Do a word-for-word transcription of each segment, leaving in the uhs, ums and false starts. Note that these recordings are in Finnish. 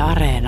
Areena.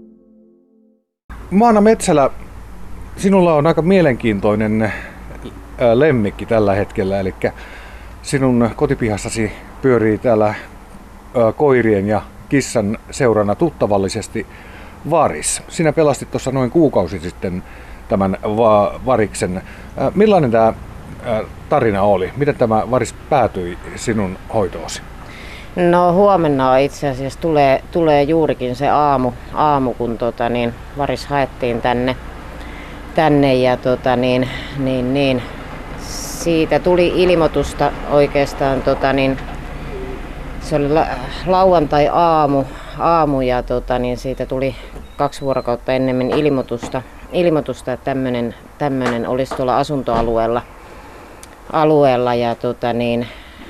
Maana Metsälä, sinulla on aika mielenkiintoinen lemmikki tällä hetkellä, eli sinun kotipihassasi pyörii täällä koirien ja kissan seurana tuttavallisesti varis. Sinä pelastit tuossa noin kuukausi sitten tämän va- variksen. Millainen tämä tarina oli? Miten tämä varis päätyi sinun hoitoosi? No huomenna itse asiassa tulee, tulee juurikin se aamu, aamu kun tota, niin, varis haettiin tänne, tänne ja tota, niin, niin, niin, siitä tuli ilmoitusta oikeastaan, tota, niin, se oli la- lauantai-aamu aamu, ja tota, niin, siitä tuli kaksi vuorokautta ennemmin ilmoitusta, ilmoitusta että tämmöinen, tämmöinen olisi tuolla asuntoalueella alueella, ja tota, niin,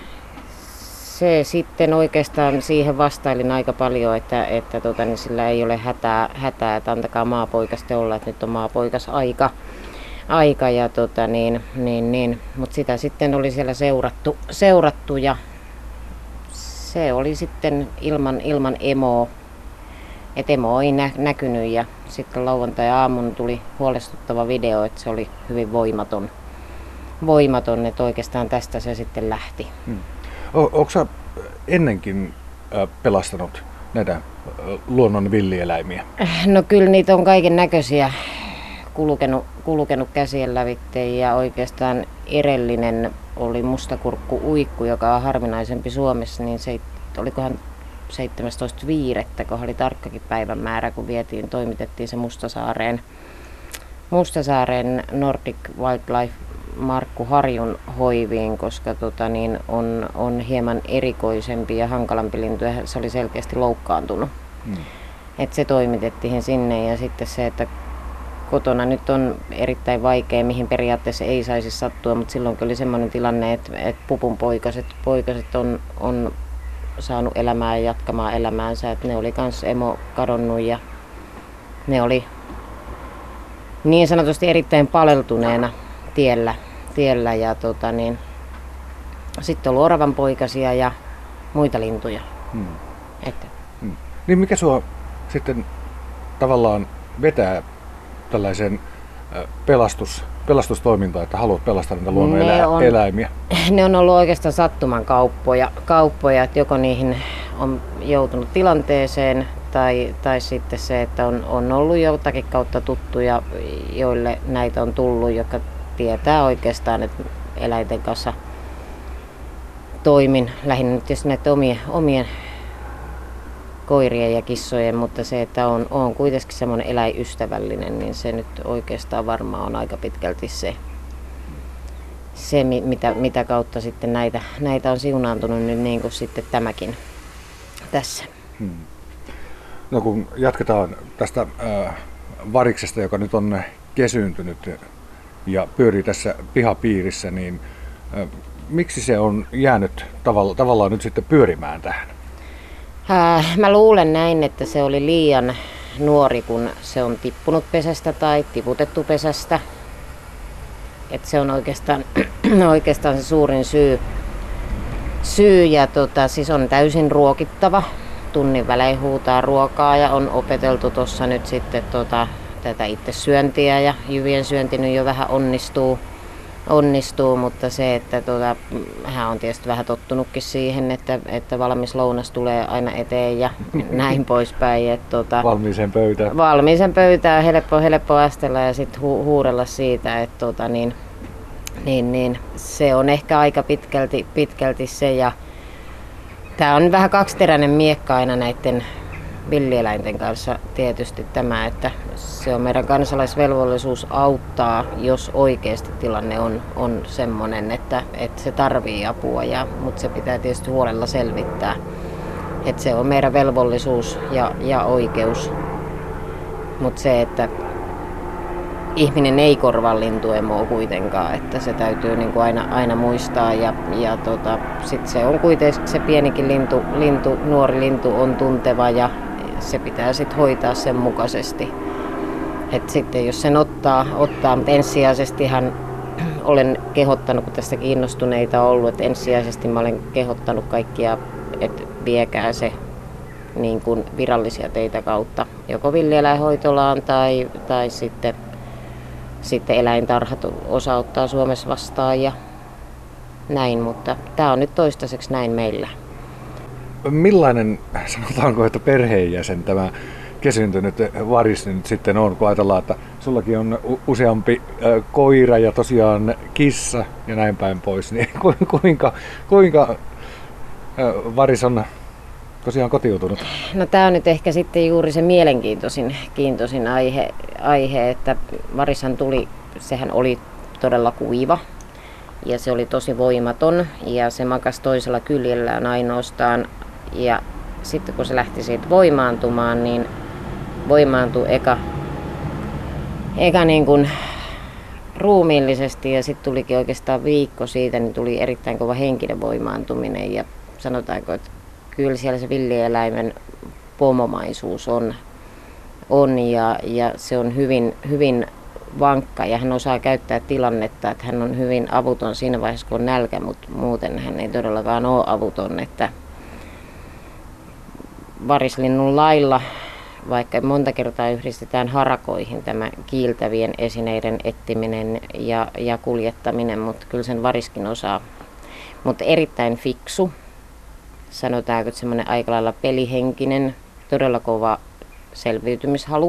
se sitten oikeastaan siihen vastailin aika paljon, että, että tota, niin sillä ei ole hätää, hätää, että antakaa maapoikasten olla, että nyt on maapoikas aika. aika ja tota, niin, niin, niin. Mutta sitä sitten oli siellä seurattu, seurattu ja se oli sitten ilman, ilman emoa. Et emo ei nä- näkynyt ja sitten lauantai-aamun tuli huolestuttava video, että se oli hyvin voimaton. Voimaton, että oikeastaan tästä se sitten lähti. Hmm. Oletko sä ennenkin pelastanut näitä luonnon villieläimiä? No kyllä niitä on kaiken näköisiä kulkenut, kulkenut käsien lävitse ja oikeastaan edellinen oli mustakurkku uikku, joka on harvinaisempi Suomessa, niin se olikohan seitsemästoista viidettä, kun oli tarkkakin päivämäärä, kun vietiin, toimitettiin se Mustasaareen, Mustasaareen Nordic Wildlife Markku Harjun hoiviin, koska tota, niin on, on hieman erikoisempi ja hankalampi lintu ja se oli selkeästi loukkaantunut. Hmm. Et se toimitettiin sinne ja sitten se, että kotona nyt on erittäin vaikea, mihin periaatteessa ei saisi sattua, mutta silloin oli semmoinen tilanne, että, että pupun poikaset, poikaset on, on saanut elämää ja jatkamaan elämäänsä, että ne oli kans emo kadonnut ja ne oli niin sanotusti erittäin paleltuneena tiellä, tiellä ja tota niin, sitten on oravan poikasia ja muita lintuja. Hmm. Että. Hmm. Niin mikä sua sitten tavallaan vetää tällaisen pelastus, pelastustoimintaan, että haluat pelastaa niitä luonnon elä, on, eläimiä? Ne on ollut oikeastaan sattuman kauppoja, kauppoja, että joko niihin on joutunut tilanteeseen tai, tai sitten se, että on, on ollut jotakin kautta tuttuja, joille näitä on tullut, jotka tietää oikeastaan, että eläinten kanssa toimin, lähinnä nyt tietysti näiden omien, omien koirien ja kissojen, mutta se, että on, on kuitenkin semmoinen eläinystävällinen, niin se nyt oikeastaan varmaan on aika pitkälti se, se mitä, mitä kautta sitten näitä, näitä on siunaantunut nyt niin kuin sitten tämäkin tässä. Hmm. No kun jatketaan tästä äh, variksesta, joka nyt on kesyyntynyt ja pyörii tässä pihapiirissä, niin äh, miksi se on jäänyt tavalla, tavallaan nyt sitten pyörimään tähän? Äh, mä luulen näin, että se oli liian nuori, kun se on tippunut pesästä tai tiputettu pesästä. Et se on oikeastaan, oikeastaan se suurin syy. syy ja tota, siis on täysin ruokittava. Tunnin välein huutaa ruokaa ja on opeteltu tuossa nyt sitten tota, tätä itse syöntiä ja jyvien syönti nyt jo vähän onnistuu. onnistuu, mutta se, että tota, hän on tietysti vähän tottunutkin siihen, että, että valmis lounas tulee aina eteen ja näin poispäin. Että, tota, valmiiseen pöytään. Valmiiseen pöytään, helppo, helppo astella ja sitten hu, huudella siitä, että tota, niin, niin, niin, se on ehkä aika pitkälti, pitkälti se. Ja tämä on vähän kaksiteräinen miekka aina näiden villieläinten kanssa tietysti tämä, että se on meidän kansalaisvelvollisuus auttaa, jos oikeasti tilanne on, on semmoinen, että, että se tarvii apua, ja, mutta se pitää tietysti huolella selvittää. Että se on meidän velvollisuus ja, ja oikeus. Mutta se, että ihminen ei korvaa lintuemoa kuitenkaan, että se täytyy niin kuin aina, aina muistaa. Ja, ja tota, sit se on kuitenkin se pienikin lintu, lintu, nuori lintu on tunteva ja se pitää sitten hoitaa sen mukaisesti. Et sitten jos sen ottaa, ottaa mutta ensisijaisestihan olen kehottanut, kun tästä kiinnostuneita on ollut, että ensisijaisesti mä olen kehottanut kaikkia, että viekää se niin kuin virallisia teitä kautta, joko villieläinhoitolaan tai, tai sitten, sitten eläintarhat osa ottaa Suomessa vastaan ja näin, mutta tämä on nyt toistaiseksi näin meillä. Millainen, sanotaanko, että perheenjäsen tämä kesyntynyt varis nyt sitten on, kun ajatellaan, että sullakin on useampi äh, koira ja tosiaan kissa ja näin päin pois, niin kuinka, kuinka äh, varis on tosiaan kotiutunut? No tämä on nyt ehkä sitten juuri se mielenkiintoisin kiintoisin aihe, aihe, että varishan tuli, sehän oli todella kuiva ja se oli tosi voimaton ja se makasi toisella kyljellään ainoastaan ja sitten kun se lähti siitä voimaantumaan, niin voimaantui eka, eka niin kuin ruumiillisesti ja sitten tulikin oikeastaan viikko siitä, niin tuli erittäin kova henkinen voimaantuminen ja sanotaanko, että kyllä siellä se villieläimen pomomaisuus on, on ja, ja se on hyvin, hyvin vankka ja hän osaa käyttää tilannetta, että hän on hyvin avuton siinä vaiheessa, kun on nälkä, mutta muuten hän ei todellakaan ole avuton, että varislinnun lailla, vaikka monta kertaa yhdistetään harakoihin tämä kiiltävien esineiden etsiminen ja, ja kuljettaminen, mutta kyllä sen variskin osaa. Mutta erittäin fiksu, sanotaanko, että semmoinen aika lailla pelihenkinen, todella kova selviytymishalu.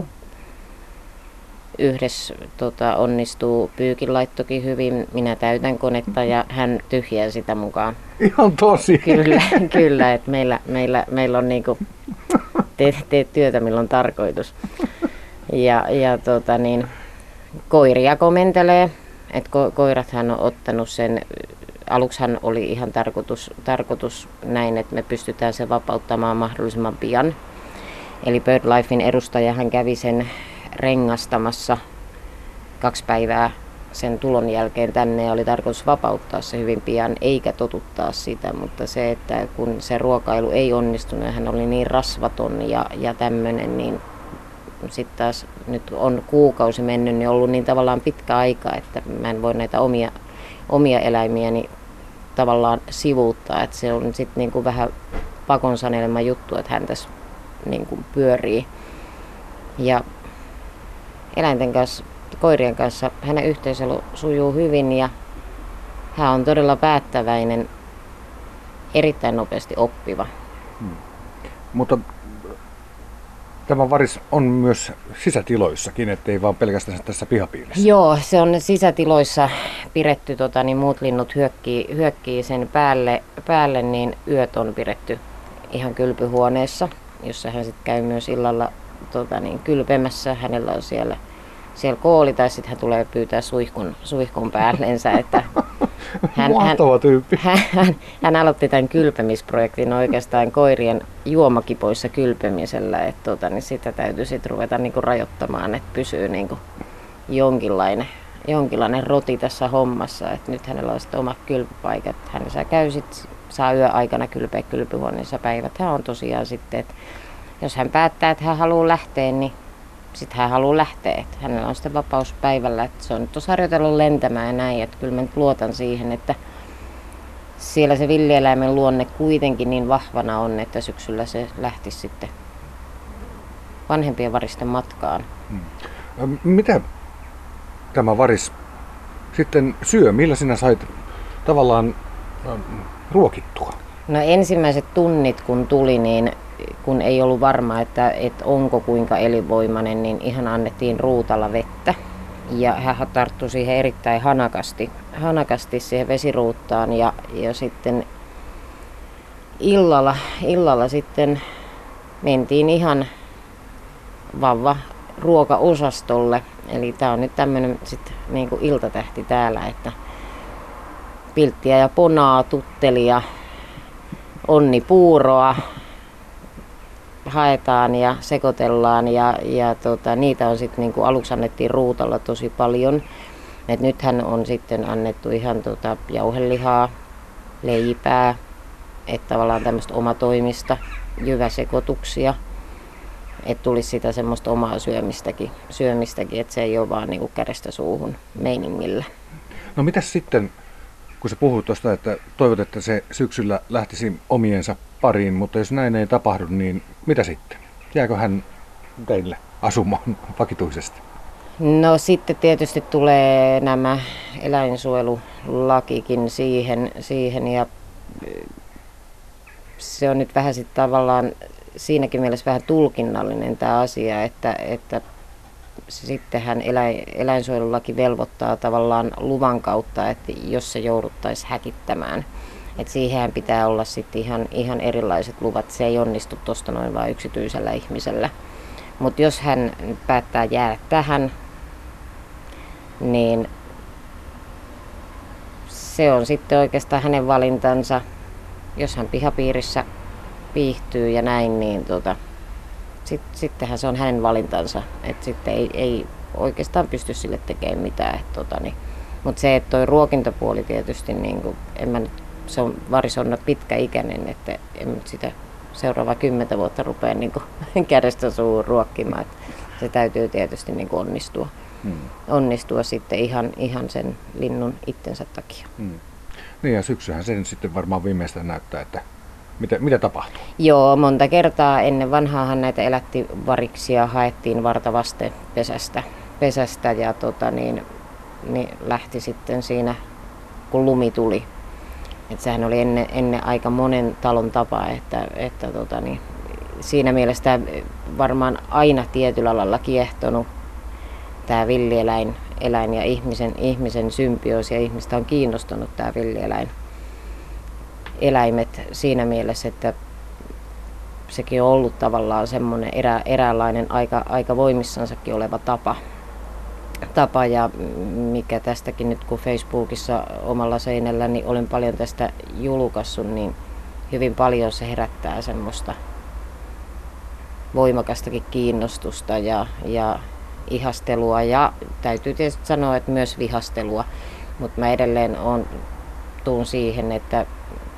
Yhdessä tota, onnistuu pyykinlaittokin hyvin, minä täytän konetta ja hän tyhjää sitä mukaan. Ihan tosi. Kyllä, kyllä että meillä, meillä, meillä on niinku, teet, teet työtä milloin on tarkoitus. Ja, ja tota niin, koiria komentelee, että ko, koirathan on ottanut sen, aluksihan oli ihan tarkoitus, tarkoitus näin, että me pystytään sen vapauttamaan mahdollisimman pian. Eli BirdLifein edustaja hän kävi sen rengastamassa kaksi päivää sen tulon jälkeen tänne ja oli tarkoitus vapauttaa se hyvin pian eikä totuttaa sitä, mutta se, että kun se ruokailu ei onnistunut ja hän oli niin rasvaton ja, ja tämmöinen, niin sitten taas nyt on kuukausi mennyt, niin ollut niin tavallaan pitkä aika, että mä en voi näitä omia, omia eläimiäni tavallaan sivuuttaa, että se on sitten niinku vähän pakon sanelema juttu, että hän tässä niinku pyörii. Ja eläinten kanssa, koirien kanssa hänen yhteiselo sujuu hyvin ja hän on todella päättäväinen, erittäin nopeasti oppiva. Hmm. Mutta tämä varis on myös sisätiloissakin, ettei vaan pelkästään tässä pihapiirissä. Joo, se on sisätiloissa piretty, tota, niin muut linnut hyökkii, hyökkii sen päälle, päälle, niin yöt on piretty ihan kylpyhuoneessa, jossa hän sitten käy myös illalla tota, niin, kylpemässä. Hänellä on siellä, siellä kooli tai sitten hän tulee pyytää suihkun, suihkun päällensä. Että hän, Mahtava tyyppi. Hän, hän, hän aloitti tämän kylpemisprojektin oikeastaan koirien juomakipoissa kylpemisellä. Että tota, niin sitä täytyy sitten ruveta niinku rajoittamaan, että pysyy niinku jonkinlainen, jonkinlainen roti tässä hommassa. Et nyt hänellä on sitten omat kylpypaikat. Hän saa käy sit, saa yöaikana kylpeä kylpyhuoneessa päivät. Hän on tosiaan sitten, että jos hän päättää, että hän haluaa lähteä, niin sitten hän haluaa lähteä. Että hänellä on sitten vapaus päivällä. Että se on nyt tuossa harjoitellut lentämään ja näin. Että kyllä mä nyt luotan siihen, että siellä se villieläimen luonne kuitenkin niin vahvana on, että syksyllä se lähtisi sitten vanhempien varisten matkaan. Hmm. Mitä tämä varis sitten syö? Millä sinä sait tavallaan ruokittua? No ensimmäiset tunnit kun tuli, niin kun ei ollut varma, että, että onko kuinka elinvoimainen, niin ihan annettiin ruutalla vettä. Ja hän tarttui siihen erittäin hanakasti, hanakasti siihen vesiruuttaan ja, ja sitten illalla, illalla sitten mentiin ihan vauva ruokaosastolle. Eli tää on nyt tämmönen sit niinku iltatähti täällä, että pilttiä ja ponaa, tuttelia, onnipuuroa haetaan ja sekoitellaan ja, ja tota, niitä on sitten niinku aluksi annettiin ruutalla tosi paljon. Et nythän on sitten annettu ihan tota jauhelihaa, leipää, että tavallaan tämmöistä omatoimista jyväsekoituksia, että tulisi sitä semmoista omaa syömistäkin, syömistäkin että se ei ole vaan niinku kädestä suuhun meiningillä. No mitäs sitten, kun sä puhut tuosta, että toivot, että se syksyllä lähtisi omiensa pariin, mutta jos näin ei tapahdu, niin mitä sitten? Jääkö hän teille asumaan vakituisesti? No sitten tietysti tulee nämä eläinsuojelulakikin siihen, siihen ja se on nyt vähän sitten tavallaan siinäkin mielessä vähän tulkinnallinen tämä asia, että, että sittenhän eläin, eläinsuojelulaki velvoittaa tavallaan luvan kautta, että jos se jouduttaisiin häkittämään. Et siihen pitää olla sitten ihan, ihan erilaiset luvat, se ei onnistu tuosta noin vain yksityisellä ihmisellä. Mutta jos hän päättää jäädä tähän, niin se on sitten oikeastaan hänen valintansa. Jos hän pihapiirissä viihtyy ja näin, niin tota, sit, sittenhän se on hänen valintansa. Et sitten ei, ei oikeastaan pysty sille tekemään mitään. Tota, niin. Mutta se, että toi ruokintapuoli tietysti, niin kun, en mä nyt, se on Varis on pitkäikäinen, että en nyt sitä seuraavaa kymmentä vuotta rupea niin kun, kädestä suuhun ruokkimaan. Et se täytyy tietysti niin kun onnistua. Hmm. onnistua sitten ihan, ihan sen linnun itsensä takia. Hmm. Niin ja syksyhän sen sitten varmaan viimeistään näyttää, että mitä, mitä tapahtuu. Joo, monta kertaa ennen vanhaahan näitä elätti variksia haettiin vartavasten pesästä, pesästä ja tota niin, niin lähti sitten siinä, kun lumi tuli. Et sehän oli ennen, ennen aika monen talon tapa, että, että tota niin, siinä mielessä tämä varmaan aina tietyllä lailla kiehtonut tämä villieläin eläin ja ihmisen, ihmisen symbioosi ja ihmistä on kiinnostunut tämä villieläin eläimet siinä mielessä, että sekin on ollut tavallaan semmoinen erä, eräänlainen aika, aika voimissansakin oleva tapa. tapa ja mikä tästäkin nyt kun Facebookissa omalla seinällä niin olen paljon tästä julkaissut, niin hyvin paljon se herättää semmoista voimakastakin kiinnostusta ja, ja ihastelua ja täytyy tietysti sanoa, että myös vihastelua, mutta mä edelleen on, tuun siihen, että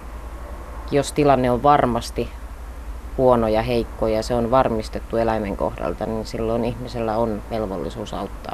jos tilanne on varmasti huono ja heikko ja se on varmistettu eläimen kohdalta, niin silloin ihmisellä on velvollisuus auttaa.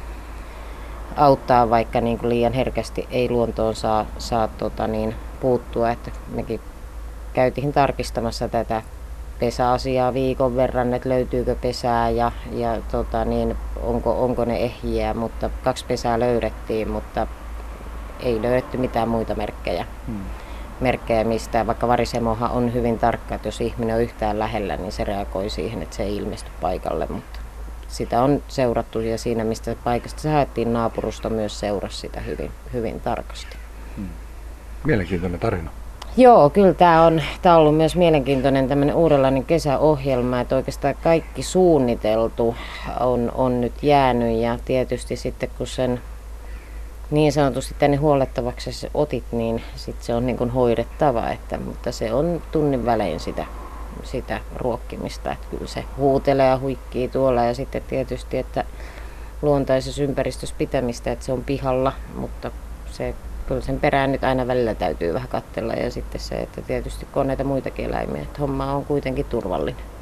Auttaa, vaikka niin kuin liian herkästi ei luontoon saa, saa tota niin, puuttua. Että mekin käytiin tarkistamassa tätä pesäasiaa viikon verran, että löytyykö pesää ja, ja tota niin, onko, onko ne ehjiä, mutta kaksi pesää löydettiin, mutta ei löydetty mitään muita merkkejä. Hmm. merkkejä mistään, vaikka varisemohan on hyvin tarkka, että jos ihminen on yhtään lähellä, niin se reagoi siihen, että se ei ilmesty paikalle, mutta sitä on seurattu ja siinä, mistä paikasta se haettiin, naapurusto myös seurasi sitä hyvin, hyvin tarkasti. Hmm. Mielenkiintoinen tarina. Joo, kyllä tämä on, tämä on ollut myös mielenkiintoinen tämmöinen uudenlainen kesäohjelma, että oikeastaan kaikki suunniteltu on, on nyt jäänyt ja tietysti sitten kun sen niin sanotusti tänne huollettavaksi otit, niin sit se on niin kuin hoidettava, että, mutta se on tunnin välein sitä, sitä ruokkimista, että kyllä se huutelee ja huikkii tuolla ja sitten tietysti, että luontaisessa ympäristössä pitämistä, että se on pihalla, mutta se, kyllä sen perään nyt aina välillä täytyy vähän katsella ja sitten se, että tietysti kun on näitä muitakin eläimiä, että homma on kuitenkin turvallinen.